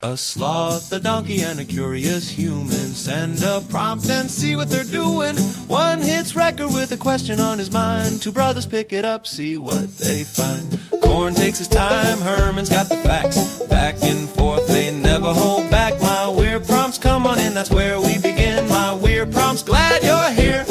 A sloth, a donkey, and a curious human. Send a prompt and see what they're doing. One hits record with a question on his mind. Two brothers pick it up, see what they find. Corn takes his time, Herman's got the facts. Back and forth, they never hold back. My weird prompts, come on in, that's where we begin. My weird prompts, glad you're here.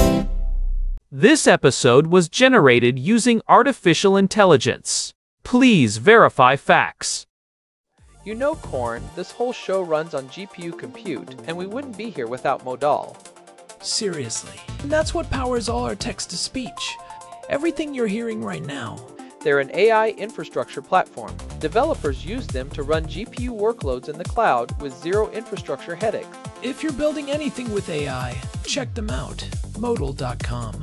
This episode was generated using artificial intelligence. Please verify facts. You know, Corn, this whole show runs on GPU compute, and we wouldn't be here without Modal. Seriously. And that's what powers all our text-to-speech. Everything you're hearing right now. They're an AI infrastructure platform. Developers use them to run GPU workloads in the cloud with zero infrastructure headaches. If you're building anything with AI, check them out. Modal.com.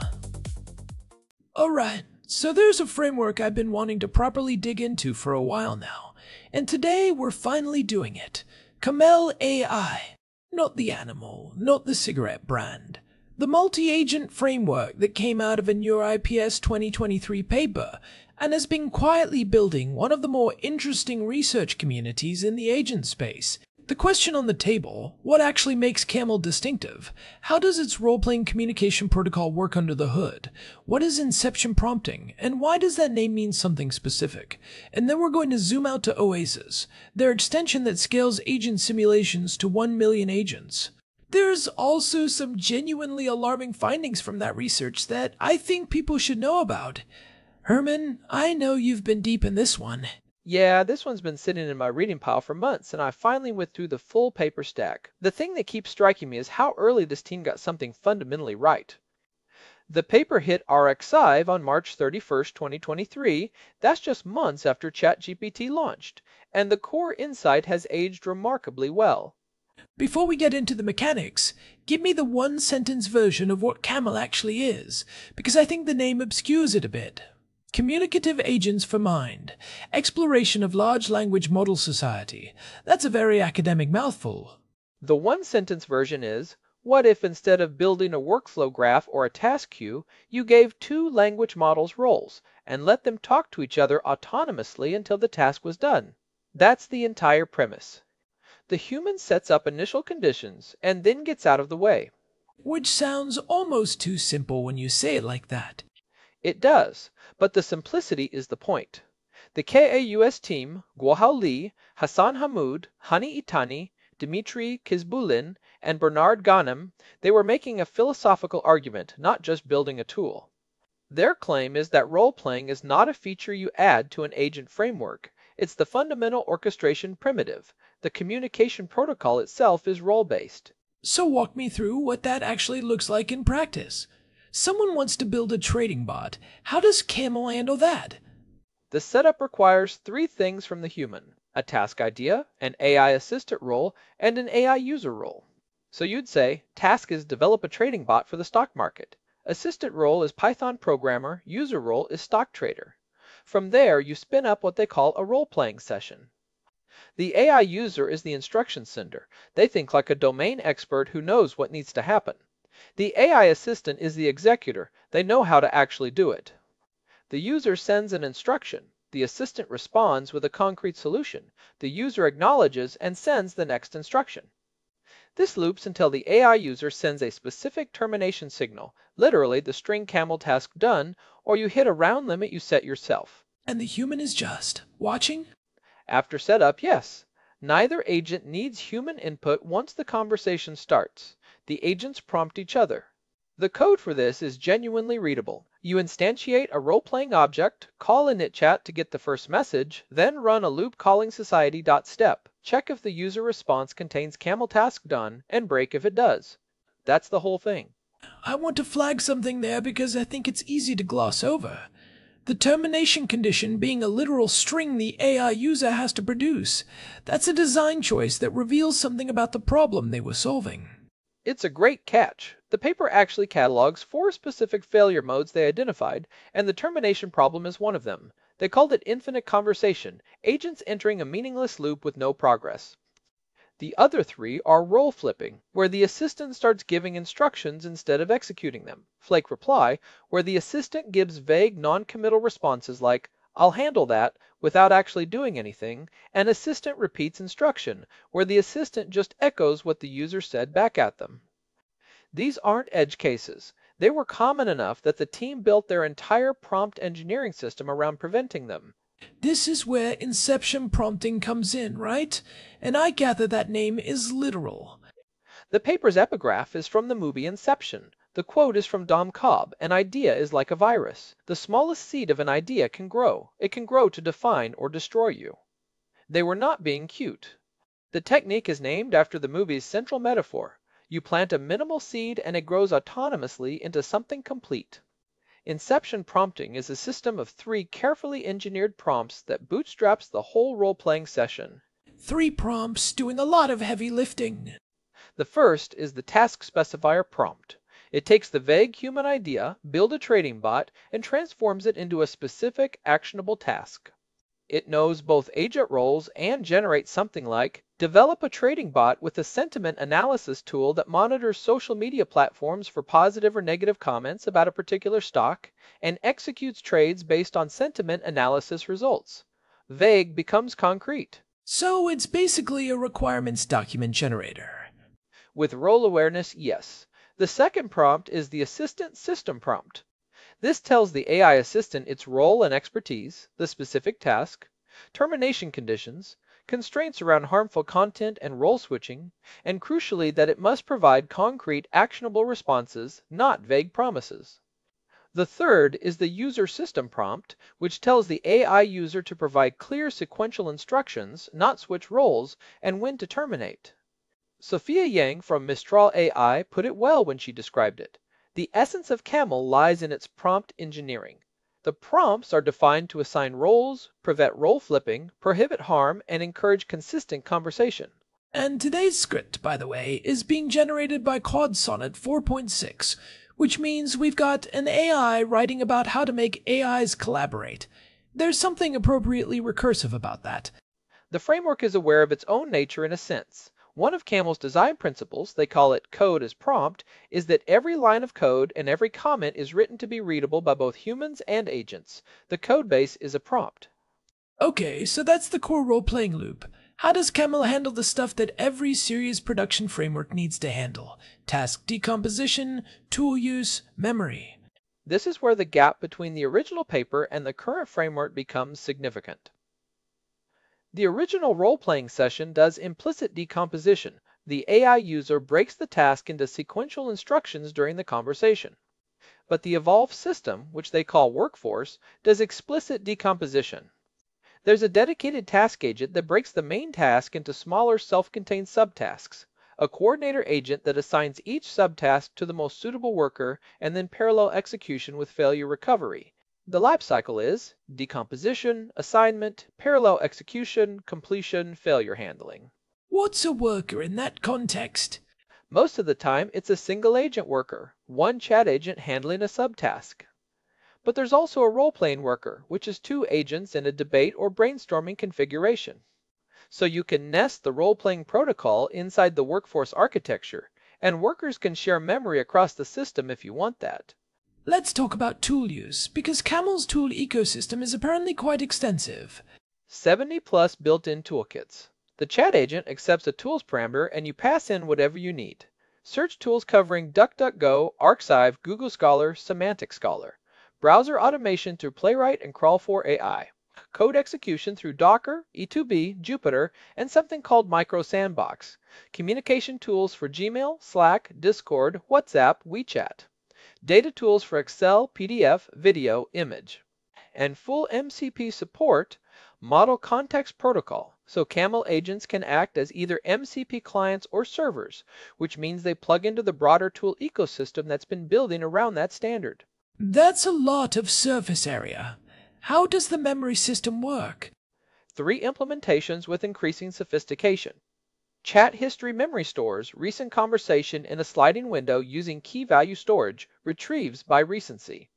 Alright, so there's a framework I've been wanting to properly dig into for a while now. And today we're finally doing it. Camel AI. Not the animal, not the cigarette brand. The multi-agent framework that came out of a NeurIPS 2023 paper and has been quietly building one of the more interesting research communities in the agent space. The question on the table, what actually makes Camel distinctive? How does its role-playing communication protocol work under the hood? What is inception prompting? And why does that name mean something specific? And then we're going to zoom out to Oasis, their extension that scales agent simulations to 1 million agents. There's also some genuinely alarming findings from that research that I think people should know about. Herman, I know you've been deep in this one. Yeah, this one's been sitting in my reading pile for months, and I finally went through the full paper stack. The thing that keeps striking me is how early this team got something fundamentally right. The paper hit RxScive on March 31st, 2023. That's just months after ChatGPT launched, and the core insight has aged remarkably well. Before we get into the mechanics, give me the one-sentence version of what Camel actually is, because I think the name obscures it a bit. Communicative Agents for Mind. Exploration of Large Language Model Society. That's a very academic mouthful. The one-sentence version is, what if instead of building a workflow graph or a task queue, you gave two language models roles and let them talk to each other autonomously until the task was done? That's the entire premise. The human sets up initial conditions and then gets out of the way. Which sounds almost too simple when you say it like that. It does, but the simplicity is the point. The KAUS team, Guohao Li, Hassan Hamoud, Hani Itani, Dmitry Kizbulin, and Bernard Ghanem, they were making a philosophical argument, not just building a tool. Their claim is that role-playing is not a feature you add to an agent framework. It's the fundamental orchestration primitive. The communication protocol itself is role-based. So walk me through what that actually looks like in practice. Someone wants to build a trading bot. How does Camel handle that? The setup requires three things from the human: a task idea, an AI assistant role, and an AI user role. So you'd say, task is develop a trading bot for the stock market. Assistant role is Python programmer, user role is stock trader. From there, you spin up what they call a role-playing session. The AI user is the instruction sender. They think like a domain expert who knows what needs to happen. The AI assistant is the executor. They know how to actually do it. The user sends an instruction. The assistant responds with a concrete solution. The user acknowledges and sends the next instruction. This loops until the AI user sends a specific termination signal, literally the string camel task done, or you hit a round limit you set yourself. And the human is just watching? After setup, yes. Neither agent needs human input once the conversation starts. The agents prompt each other. The code for this is genuinely readable. You instantiate a role-playing object, call initchat to get the first message, then run a loop calling society.step. Check if the user response contains camel task done, and break if it does. That's the whole thing. I want to flag something there because I think it's easy to gloss over. The termination condition being a literal string the AI user has to produce. That's a design choice that reveals something about the problem they were solving. It's a great catch. The paper actually catalogs 4 specific failure modes they identified, and the termination problem is one of them. They called it infinite conversation, agents entering a meaningless loop with no progress. The other 3 are role flipping, where the assistant starts giving instructions instead of executing them. Flake reply, where the assistant gives vague non-committal responses like, I'll handle that without actually doing anything, and assistant repeats instruction, where the assistant just echoes what the user said back at them. These aren't edge cases. They were common enough that the team built their entire prompt engineering system around preventing them. This is where inception prompting comes in, right? And I gather that name is literal. The paper's epigraph is from the movie Inception. The quote is from Dom Cobb: "An idea is like a virus. The smallest seed of an idea can grow. It can grow to define or destroy you." They were not being cute. The technique is named after the movie's central metaphor. You plant a minimal seed and it grows autonomously into something complete. Inception prompting is a system of 3 carefully engineered prompts that bootstraps the whole role-playing session. 3 prompts doing a lot of heavy lifting. The first is the task specifier prompt. It takes the vague human idea, build a trading bot, and transforms it into a specific, actionable task. It knows both agent roles and generates something like, develop a trading bot with a sentiment analysis tool that monitors social media platforms for positive or negative comments about a particular stock, and executes trades based on sentiment analysis results. Vague becomes concrete. So it's basically a requirements document generator. With role awareness, yes. The second prompt is the assistant system prompt. This tells the AI assistant its role and expertise, the specific task, termination conditions, constraints around harmful content and role switching, and crucially that it must provide concrete, actionable responses, not vague promises. The third is the user system prompt, which tells the AI user to provide clear sequential instructions, not switch roles, and when to terminate. Sophia Yang from Mistral AI put it well when she described it. The essence of Camel lies in its prompt engineering. The prompts are defined to assign roles, prevent role flipping, prohibit harm, and encourage consistent conversation. And today's script, by the way, is being generated by Claude Sonnet 4.6, which means we've got an AI writing about how to make AIs collaborate. There's something appropriately recursive about that. The framework is aware of its own nature in a sense. One of Camel's design principles, they call it code as prompt, is that every line of code and every comment is written to be readable by both humans and agents. The code base is a prompt. Okay, so that's the core role-playing loop. How does Camel handle the stuff that every serious production framework needs to handle? Task decomposition, tool use, memory. This is where the gap between the original paper and the current framework becomes significant. The original role-playing session does implicit decomposition. The AI user breaks the task into sequential instructions during the conversation. But the evolved system, which they call Workforce, does explicit decomposition. There's a dedicated task agent that breaks the main task into smaller self-contained subtasks, a coordinator agent that assigns each subtask to the most suitable worker, and then parallel execution with failure recovery. The life cycle is decomposition, assignment, parallel execution, completion, failure handling. What's a worker in that context? Most of the time, it's a single agent worker, one chat agent handling a subtask. But there's also a role-playing worker, which is 2 agents in a debate or brainstorming configuration. So you can nest the role-playing protocol inside the workforce architecture, and workers can share memory across the system if you want that. Let's talk about tool use, because Camel's tool ecosystem is apparently quite extensive. 70 plus built-in toolkits. The chat agent accepts a tools parameter and you pass in whatever you need. Search tools covering DuckDuckGo, Arxiv, Google Scholar, Semantic Scholar. Browser automation through Playwright and Crawl4 AI. Code execution through Docker, E2B, Jupyter, and something called Micro Sandbox. Communication tools for Gmail, Slack, Discord, WhatsApp, WeChat. Data tools for Excel, PDF, video, image. And full MCP support, Model Context Protocol, so Camel agents can act as either MCP clients or servers, which means they plug into the broader tool ecosystem that's been building around that standard. That's a lot of surface area. How does the memory system work? 3 implementations with increasing sophistication. Chat history memory stores recent conversation in a sliding window using key value storage, retrieves by recency.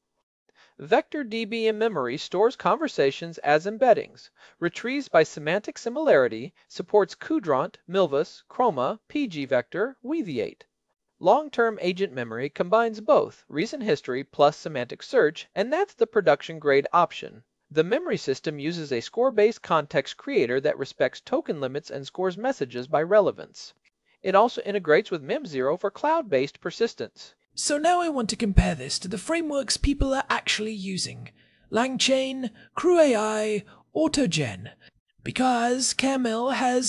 Vector DB in memory stores conversations as embeddings, retrieves by semantic similarity, supports Qdrant, Milvus, Chroma, pgvector, Weaviate. Long-term agent memory combines both recent history plus semantic search, and that's the production grade option. The memory system uses a score-based context creator that respects token limits and scores messages by relevance. It also integrates with MemZero for cloud-based persistence. So now I want to compare this to the frameworks people are actually using. LangChain, CrewAI, AutoGen. Because Camel has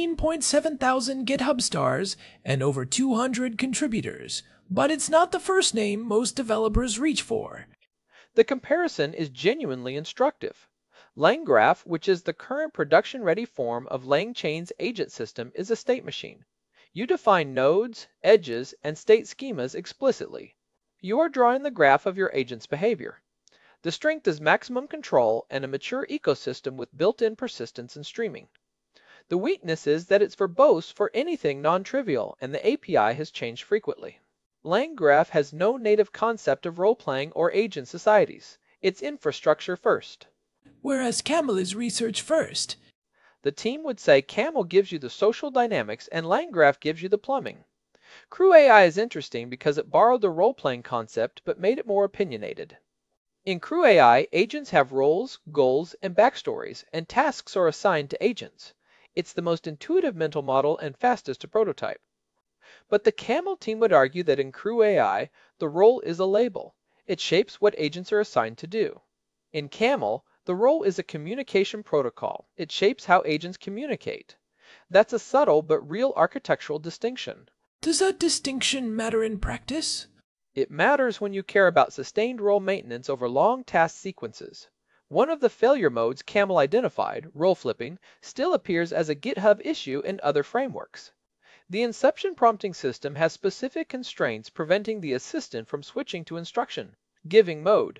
16.7 thousand GitHub stars and over 200 contributors, but it's not the first name most developers reach for. The comparison is genuinely instructive. LangGraph, which is the current production-ready form of LangChain's agent system, is a state machine. You define nodes, edges, and state schemas explicitly. You are drawing the graph of your agent's behavior. The strength is maximum control and a mature ecosystem with built-in persistence and streaming. The weakness is that it's verbose for anything non-trivial, and the API has changed frequently. LangGraph has no native concept of role-playing or agent societies. It's infrastructure first. Whereas Camel is research first. The team would say Camel gives you the social dynamics and LangGraph gives you the plumbing. CrewAI is interesting because it borrowed the role-playing concept but made it more opinionated. In CrewAI, agents have roles, goals, and backstories, and tasks are assigned to agents. It's the most intuitive mental model and fastest to prototype. But the Camel team would argue that in CrewAI, the role is a label. It shapes what agents are assigned to do. In Camel, the role is a communication protocol. It shapes how agents communicate. That's a subtle but real architectural distinction. Does that distinction matter in practice? It matters when you care about sustained role maintenance over long task sequences. One of the failure modes Camel identified, role flipping, still appears as a GitHub issue in other frameworks. The inception prompting system has specific constraints preventing the assistant from switching to instruction, giving mode.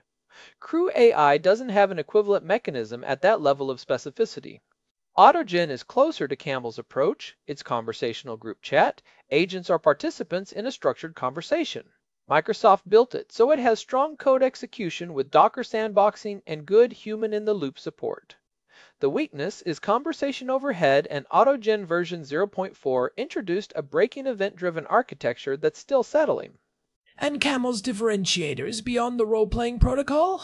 CrewAI doesn't have an equivalent mechanism at that level of specificity. AutoGen is closer to Camel's approach. It's conversational group chat. Agents are participants in a structured conversation. Microsoft built it, so it has strong code execution with Docker sandboxing and good human-in-the-loop support. The weakness is conversation overhead, and AutoGen version 0.4 introduced a breaking event-driven architecture that's still settling. And Camel's differentiators beyond the role-playing protocol?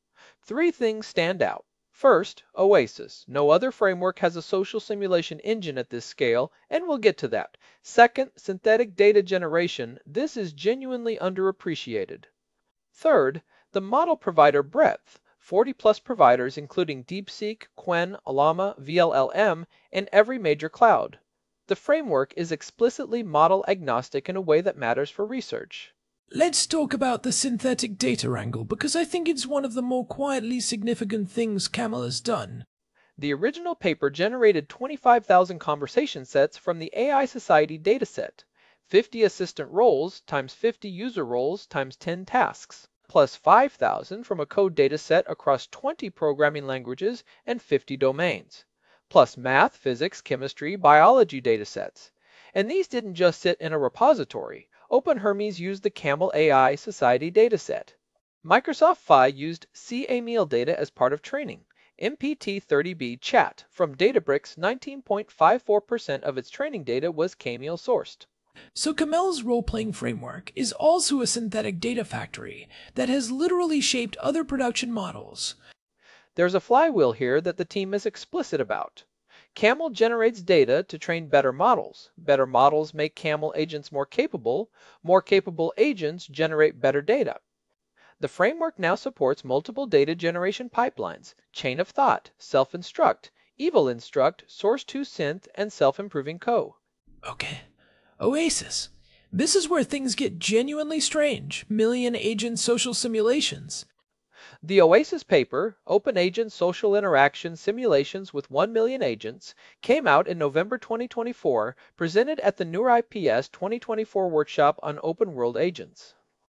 3 things stand out. First, Oasis. No other framework has a social simulation engine at this scale, and we'll get to that. Second, synthetic data generation. This is genuinely underappreciated. Third, the model provider breadth. 40-plus providers including DeepSeek, Qwen, Llama, VLLM, and every major cloud. The framework is explicitly model agnostic in a way that matters for research. Let's talk about the synthetic data angle, because I think it's one of the more quietly significant things Camel has done. The original paper generated 25,000 conversation sets from the AI Society dataset, 50 assistant roles times 50 user roles times 10 tasks, plus 5,000 from a code dataset across 20 programming languages and 50 domains, plus math, physics, chemistry, biology datasets. And these didn't just sit in a repository. OpenHermes used the Camel AI Society dataset. Microsoft Phi used CAMEL data as part of training. MPT30B Chat from Databricks, 19.54% of its training data was Camel sourced. So Camel's role-playing framework is also a synthetic data factory that has literally shaped other production models. There's a flywheel here that the team is explicit about. Camel generates data to train better models. Better models make Camel agents more capable. More capable agents generate better data. The framework now supports multiple data generation pipelines, chain of thought, self-instruct, evil instruct, source-to-synth, and self-improving co. Okay. Oasis. This is where things get genuinely strange. Million-agent social simulations. The Oasis paper, Open Agent Social Interaction Simulations with 1 Million Agents, came out in November 2024, presented at the NeurIPS 2024 workshop on open world agents.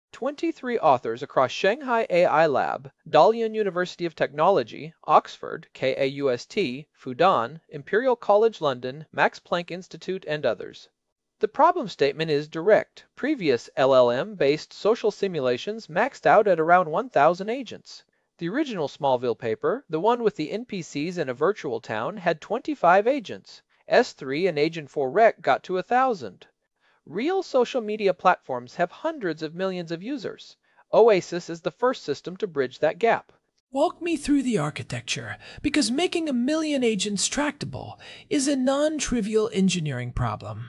23 authors across Shanghai AI Lab, Dalian University of Technology, Oxford, KAUST, Fudan, Imperial College London, Max Planck Institute, and others. The problem statement is direct. Previous LLM-based social simulations maxed out at around 1,000 agents. The original Smallville paper, the one with the NPCs in a virtual town, had 25 agents. S3 and Agent 4 Rec got to 1,000. Real social media platforms have hundreds of millions of users. Oasis is the first system to bridge that gap. Walk me through the architecture, because making 1 million agents tractable is a non-trivial engineering problem.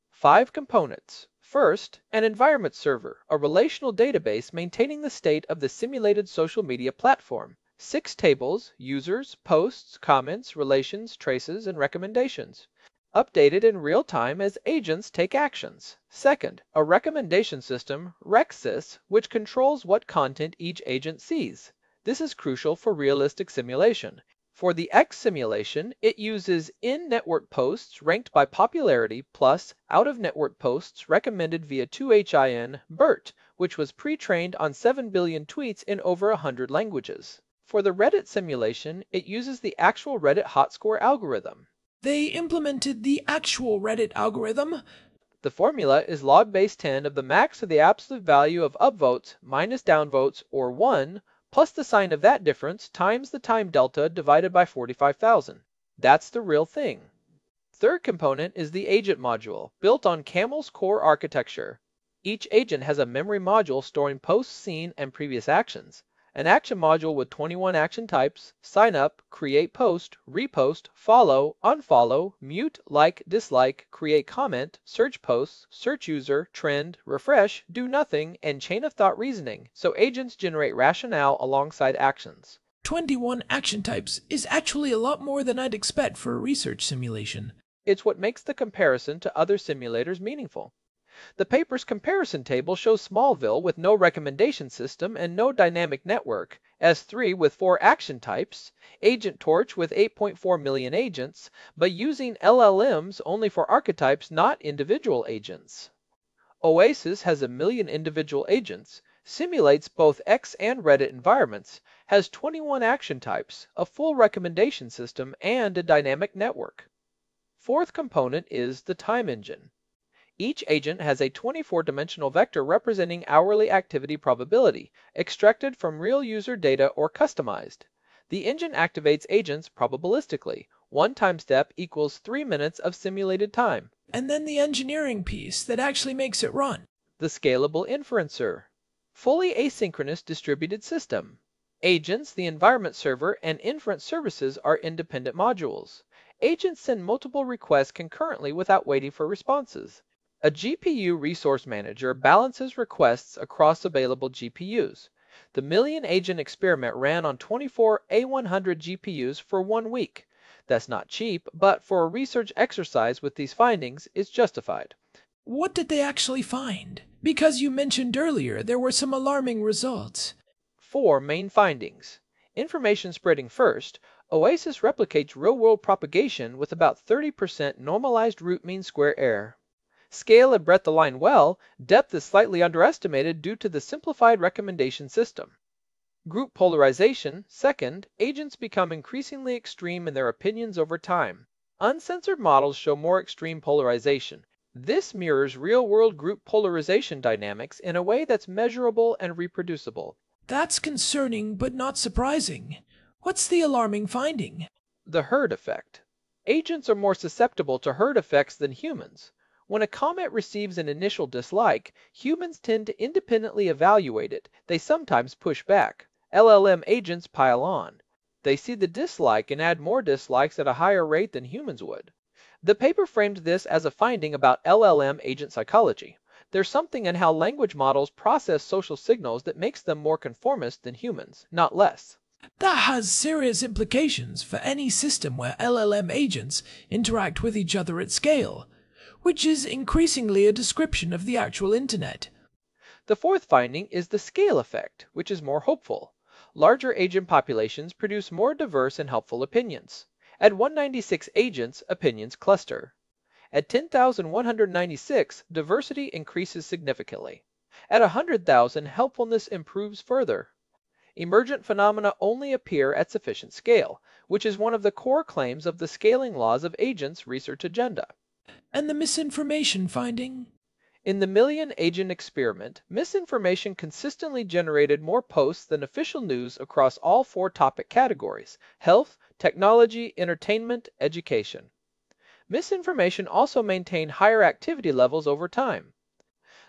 5 components. First, an environment server, a relational database maintaining the state of the simulated social media platform. 6 tables, users, posts, comments, relations, traces, and recommendations. Updated in real time as agents take actions. Second, a recommendation system, RecSys, which controls what content each agent sees. This is crucial for realistic simulation. For the X simulation, it uses in-network posts ranked by popularity plus out-of-network posts recommended via 2HIN BERT, which was pre-trained on 7 billion tweets in over 100 languages. For the Reddit simulation, it uses the actual Reddit HotScore algorithm. They implemented the actual Reddit algorithm? The formula is log base 10 of the max of the absolute value of upvotes minus downvotes, or 1, plus the sign of that difference times the time delta divided by 45,000. That's the real thing. Third component is the agent module, built on Camel's core architecture. Each agent has a memory module storing posts seen and previous actions, an action module with 21 action types, sign up, create post, repost, follow, unfollow, mute, like, dislike, create comment, search posts, search user, trend, refresh, do nothing, and chain of thought reasoning, so agents generate rationale alongside actions. 21 action types is actually a lot more than I'd expect for a research simulation. It's what makes the comparison to other simulators meaningful. The paper's comparison table shows Smallville with no recommendation system and no dynamic network, S3 with 4 action types, Agent Torch with 8.4 million agents, but using LLMs only for archetypes, not individual agents. Oasis has 1 million individual agents, simulates both X and Reddit environments, has 21 action types, a full recommendation system, and a dynamic network. Fourth component is the time engine. Each agent has a 24-dimensional vector representing hourly activity probability, extracted from real user data or customized. The engine activates agents probabilistically. One time step equals 3 minutes of simulated time. And then the engineering piece that actually makes it run. The scalable inferencer. Fully asynchronous distributed system. Agents, the environment server, and inference services are independent modules. Agents send multiple requests concurrently without waiting for responses. A GPU resource manager balances requests across available GPUs. The million agent experiment ran on 24 A100 GPUs for 1 week. That's not cheap, but for a research exercise with these findings, it's justified. What did they actually find? Because you mentioned earlier there were some alarming results. 4 main findings. Information spreading first. Oasis replicates real-world propagation with about 30% normalized root mean square error. Scale and breadth align well, depth is slightly underestimated due to the simplified recommendation system. Group polarization, second, agents become increasingly extreme in their opinions over time. Uncensored models show more extreme polarization. This mirrors real-world group polarization dynamics in a way that's measurable and reproducible. That's concerning but not surprising. What's the alarming finding? The herd effect. Agents are more susceptible to herd effects than humans. When a comment receives an initial dislike, humans tend to independently evaluate it. They sometimes push back. LLM agents pile on. They see the dislike and add more dislikes at a higher rate than humans would. The paper framed this as a finding about LLM agent psychology. There's something in how language models process social signals that makes them more conformist than humans, not less. That has serious implications for any system where LLM agents interact with each other at scale, which is increasingly a description of the actual internet. The fourth finding is the scale effect, which is more hopeful. Larger agent populations produce more diverse and helpful opinions. At 196 agents, opinions cluster. At 10,196, diversity increases significantly. At 100,000, helpfulness improves further. Emergent phenomena only appear at sufficient scale, which is one of the core claims of the scaling laws of agents research agenda. And the misinformation finding? In the million agent experiment, misinformation consistently generated more posts than official news across all 4 topic categories: health, technology, entertainment, education. Misinformation also maintained higher activity levels over time.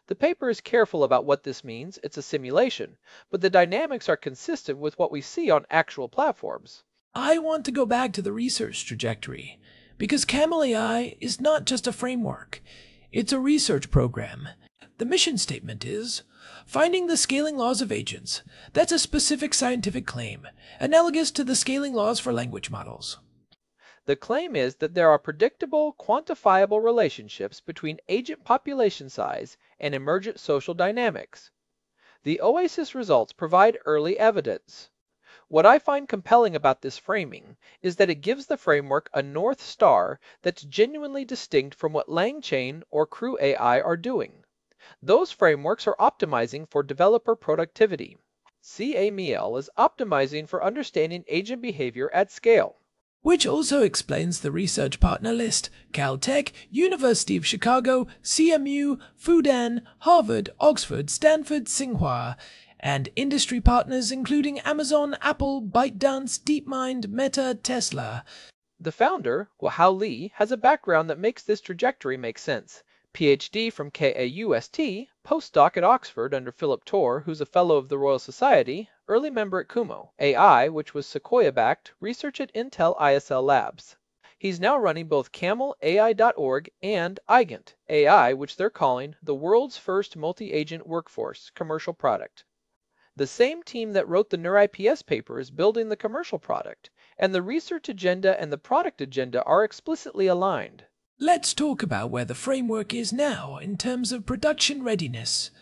The paper is careful about what this means. It's a simulation, but the dynamics are consistent with what we see on actual platforms. I want to go back to the research trajectory, because Camel AI is not just a framework, it's a research program. The mission statement is finding the scaling laws of agents. That's a specific scientific claim, analogous to the scaling laws for language models. The claim is that there are predictable, quantifiable relationships between agent population size and emergent social dynamics. The OASIS results provide early evidence. What I find compelling about this framing is that it gives the framework a North Star that's genuinely distinct from what LangChain or Crew AI are doing. Those frameworks are optimizing for developer productivity. CAML is optimizing for understanding agent behavior at scale. Which also explains the research partner list: Caltech, University of Chicago, CMU, Fudan, Harvard, Oxford, Stanford, Tsinghua, and industry partners including Amazon, Apple, ByteDance, DeepMind, Meta, Tesla. The founder, Wahao Li, has a background that makes this trajectory make sense. PhD from KAUST, postdoc at Oxford under Philip Torr, who's a fellow of the Royal Society, early member at Kumo, AI, which was Sequoia-backed, research at Intel ISL Labs. He's now running both CamelAI.org and Eigent AI, which they're calling the world's first multi-agent workforce commercial product. The same team that wrote the NeurIPS paper is building the commercial product, and the research agenda and the product agenda are explicitly aligned. Let's talk about where the framework is now in terms of production readiness.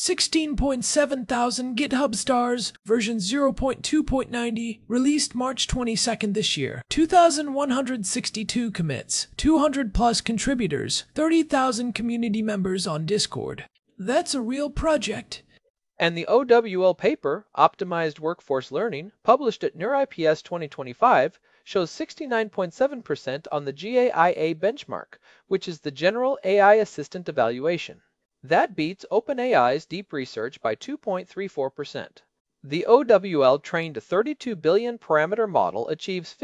16.7 thousand GitHub stars, version 0.2.90, released March 22nd this year. 2,162 commits, 200 plus contributors, 30,000 community members on Discord. That's a real project. And the OWL paper, Optimized Workforce Learning, published at NeurIPS 2025, shows 69.7% on the GAIA benchmark, which is the General AI Assistant Evaluation. That beats OpenAI's deep research by 2.34%. The OWL trained a 32 billion parameter model achieves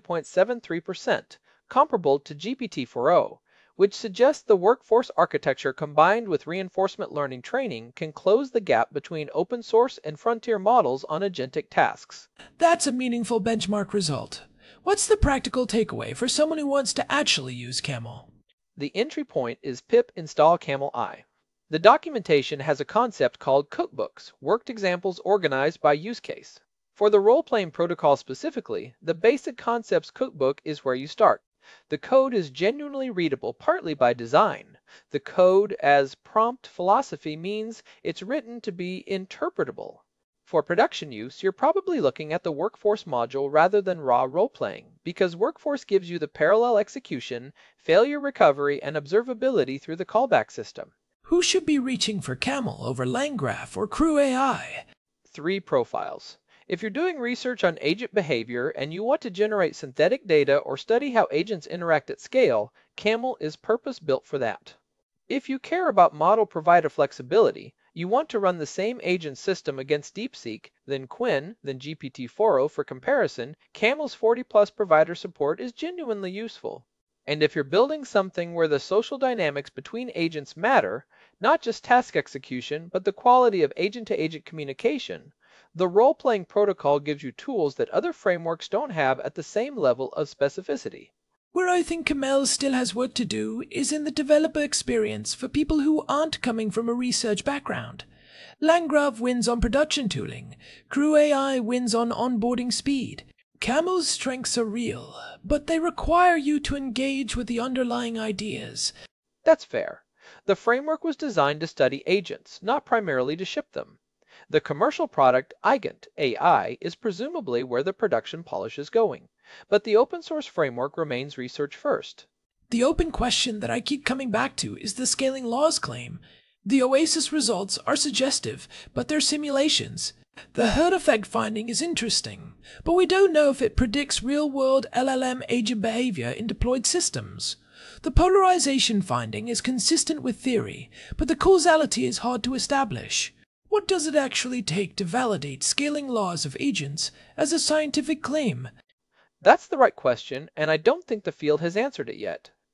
52.73%, comparable to GPT-4o, which suggests the workforce architecture combined with reinforcement learning training can close the gap between open source and frontier models on agentic tasks. That's a meaningful benchmark result. What's the practical takeaway for someone who wants to actually use Camel? The entry point is pip install Camel AI. The documentation has a concept called cookbooks, worked examples organized by use case. For the role-playing protocol specifically, the basic concepts cookbook is where you start. The code is genuinely readable partly by design. The code as prompt philosophy means it's written to be interpretable. For production use, you're probably looking at the Workforce module rather than raw role-playing, because Workforce gives you the parallel execution, failure recovery, and observability through the callback system. Who should be reaching for Camel over LangGraph or Crew AI? 3 profiles. If you're doing research on agent behavior and you want to generate synthetic data or study how agents interact at scale, Camel is purpose-built for that. If you care about model provider flexibility, you want to run the same agent system against DeepSeek, then Qwen, then GPT-4o for comparison, Camel's 40+ provider support is genuinely useful. And if you're building something where the social dynamics between agents matter, not just task execution, but the quality of agent-to-agent communication, the role-playing protocol gives you tools that other frameworks don't have at the same level of specificity. Where I think Camel still has work to do is in the developer experience for people who aren't coming from a research background. LangGraph wins on production tooling. Crew AI wins on onboarding speed. Camel's strengths are real, but they require you to engage with the underlying ideas. That's fair. The framework was designed to study agents, not primarily to ship them. The commercial product, Eigent AI, is presumably where the production polish is going. But the open source framework remains research first. The open question that I keep coming back to is the scaling laws claim. The OASIS results are suggestive, but they're simulations. The herd effect finding is interesting, but we don't know if it predicts real-world LLM agent behavior in deployed systems. The polarization finding is consistent with theory, but the causality is hard to establish. What does it actually take to validate scaling laws of agents as a scientific claim? That's the right question, and I don't think the field has answered it yet.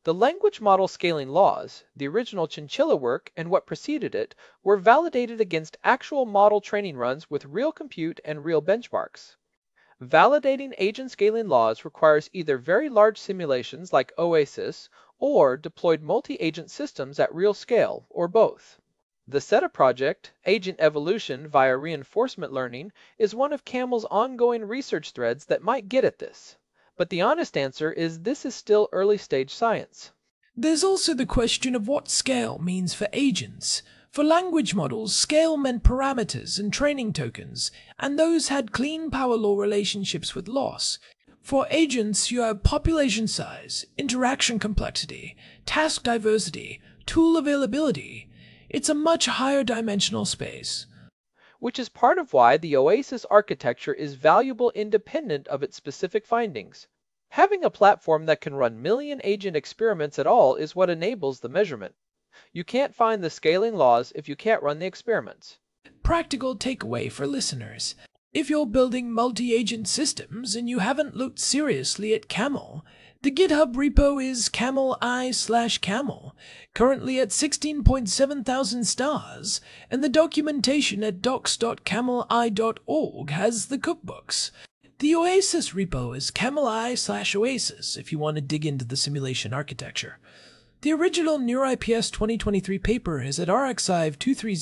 The language model scaling laws, the original Chinchilla work and what preceded it, were validated against actual model training runs with real compute and real benchmarks. Validating agent scaling laws requires either very large simulations like OASIS or deployed multi-agent systems at real scale, or both. The SETA project, Agent Evolution via Reinforcement Learning, is one of CAML's ongoing research threads that might get at this. But the honest answer is this is still early-stage science. There's also the question of what scale means for agents. For language models, scale meant parameters and training tokens, and those had clean power law relationships with loss. For agents, you have population size, interaction complexity, task diversity, tool availability. It's a much higher dimensional space. Which is part of why the OASIS architecture is valuable independent of its specific findings. Having a platform that can run million agent experiments at all is what enables the measurement. You can't find the scaling laws if you can't run the experiments. Practical takeaway for listeners. If you're building multi-agent systems and you haven't looked seriously at Camel, the GitHub repo is cameli/camel, currently at 16.7 thousand stars, and the documentation at docs.cameli.org has the cookbooks. The OASIS repo is cameli/oasis if you want to dig into the simulation architecture. The original NeurIPS 2023 paper is at RxIve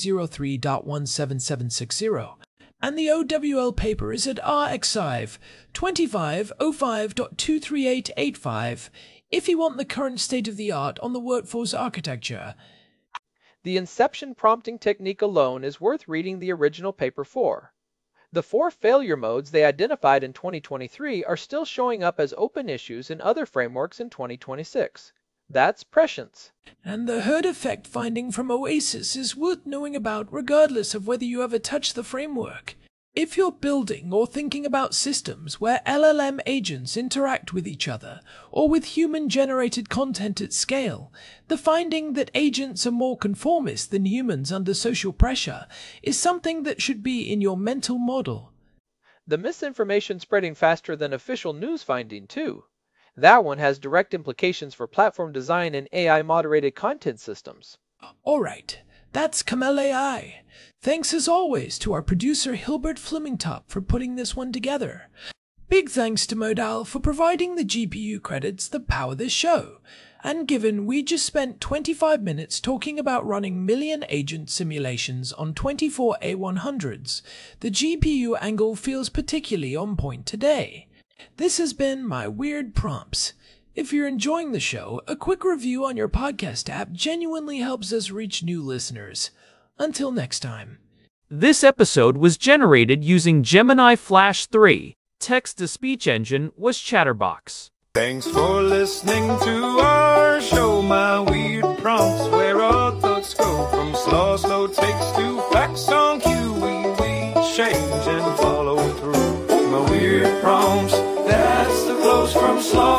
2303.17760. And the OWL paper is at RxIve 2505.23885 if you want the current state-of-the-art on the workforce architecture. The inception prompting technique alone is worth reading the original paper for. The 4 failure modes they identified in 2023 are still showing up as open issues in other frameworks in 2026. That's prescience. And the herd effect finding from OASIS is worth knowing about regardless of whether you ever touch the framework. If you're building or thinking about systems where LLM agents interact with each other, or with human-generated content at scale, the finding that agents are more conformist than humans under social pressure is something that should be in your mental model. The misinformation spreading faster than official news finding, too. That one has direct implications for platform design and AI-moderated content systems. Alright, that's Camel AI. Thanks as always to our producer Hilbert Flemingtop for putting this one together. Big thanks to Modal for providing the GPU credits that power this show. And given we just spent 25 minutes talking about running million agent simulations on 24 A100s, the GPU angle feels particularly on point today. This has been my Weird Prompts. If you're enjoying the show, a quick review on your podcast app genuinely helps us reach new listeners. Until next time. This episode was generated using Gemini Flash 3. Text-to-speech engine was Chatterbox. Thanks for listening to our show, My Weird Prompts, where our thoughts go from slow takes to facts on cue. We change and follow through. My Weird Prompts, that's the flows from slow